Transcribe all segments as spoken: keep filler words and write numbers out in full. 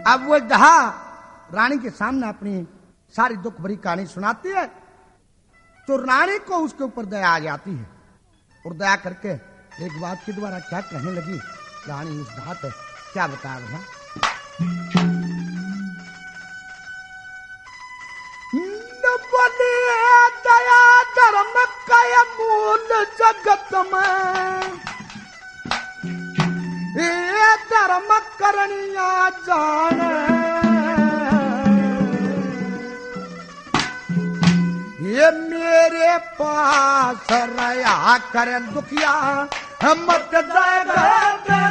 अब वो दहा रानी के सामने अपनी सारी दुख भरी कहानी सुनाती है तो रानी को उसके ऊपर दया आ जाती है और दया करके एक बात के द्वारा क्या कहने लगी। रानी उस घाट है क्या बताया भला। बोले दया धर्म का मूल जगत में ये धर्म करनिया जाने ये मेरे पास रहा कर दुखिया मत जाएगा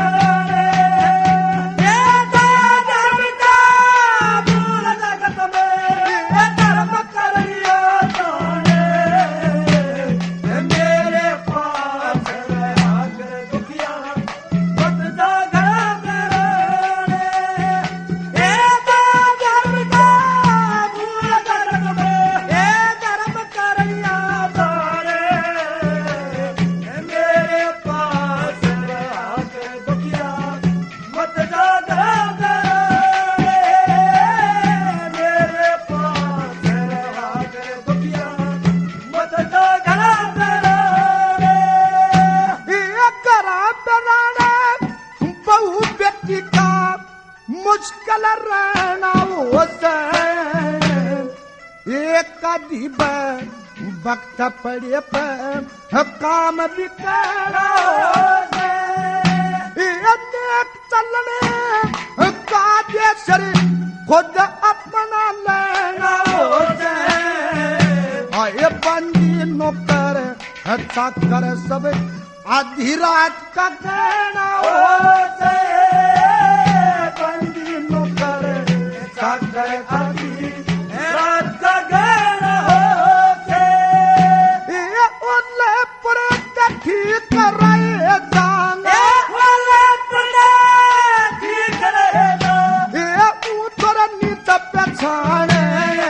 मुश्किल रहना होता एक दीब वक्त पड़े पर काम भी करना चलने का देशर खुद अपना लेना होता आए बंदी नौकर चाकर सब आधी रात का कहना होता बंदी नौकर चाकर आधी रात का कहना होता ये उल्ले पर ठीक कर रहे जांगे उल्ले पर ठीक रहे जांगे ये उतर नीचे पछाने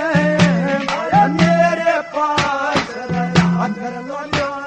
मेरे पास रहा कर लो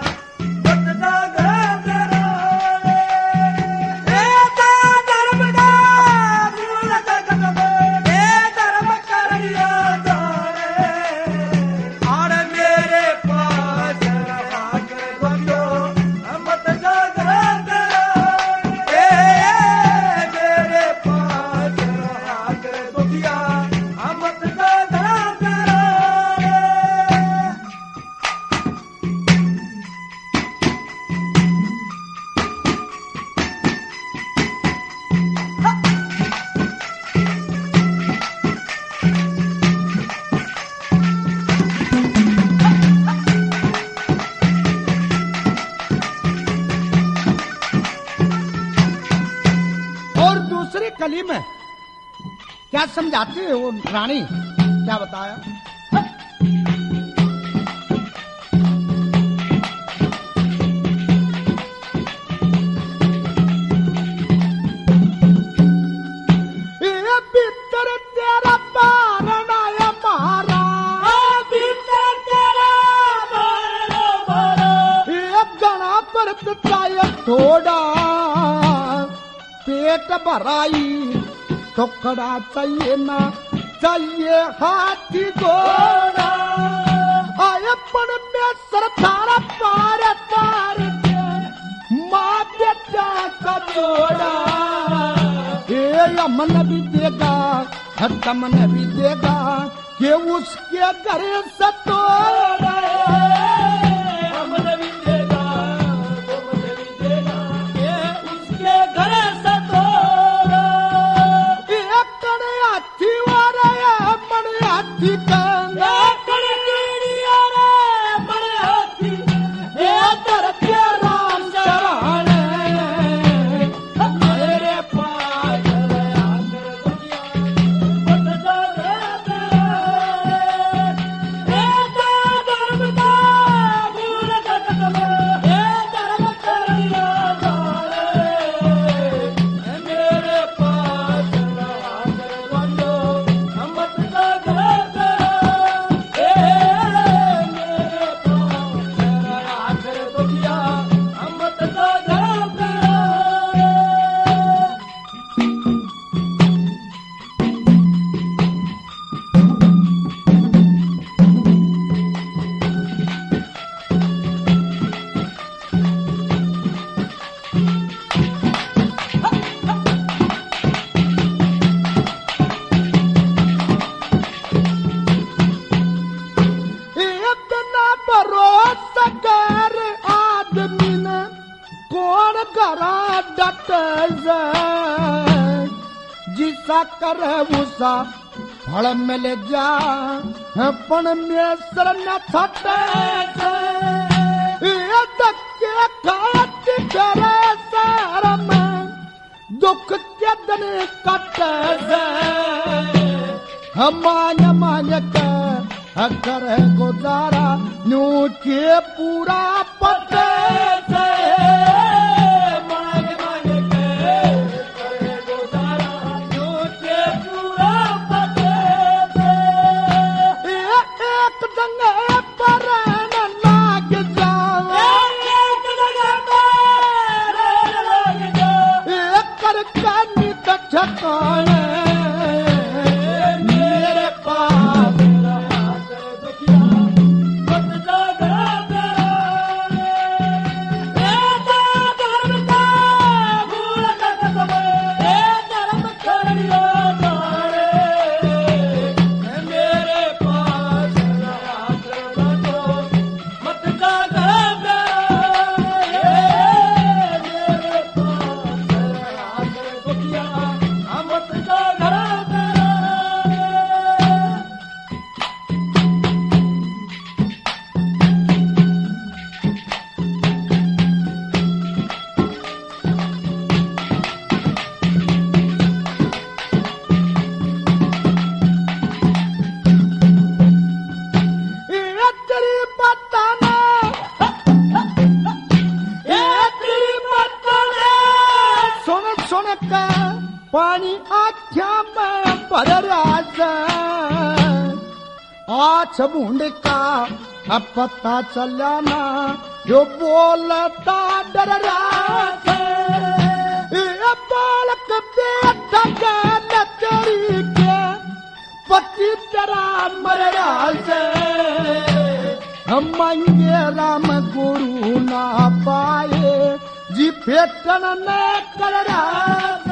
कली में क्या समझाती है वो रानी क्या बताया। ये भीतर तेरा पारना या मारा भीतर तेरा पारना मारा ये गणा पर चाहे थोड़ा पेट भराई टुकड़ा चाहिए ना चाहिए हाथी घोड़ा आयपन में सरदारा पार तार माँ बेटा का जोड़ा ये अमन भी देगा तमन भी देगा कि उसके घर से तोड़ा अमन भी देगा तमन भी देगा कि उसके घर से ईसा करे उसा फल मिल जा पण में सर न छटे ये धक्के खाती करे सर में दुख के दिन कटे से हम मांग मांग के करे गुजारा न्यू के पूरा पटे से मांग मांग के करे गुजारा न्यू के पूरा पटे से एक जगह पर न लाग जावे एक जगह पर लाग जावे एक कर कानी तक ठकाने मेरे पास पानी आख्या में भर राजा आछ बूंद का अब पता चला ना जो बोलता डर राजा ये बालक बेटा गाना तेरी के पति तेरा मर राजा हम मांगे राम गुरु ना पाए जी फेटन न कर राजा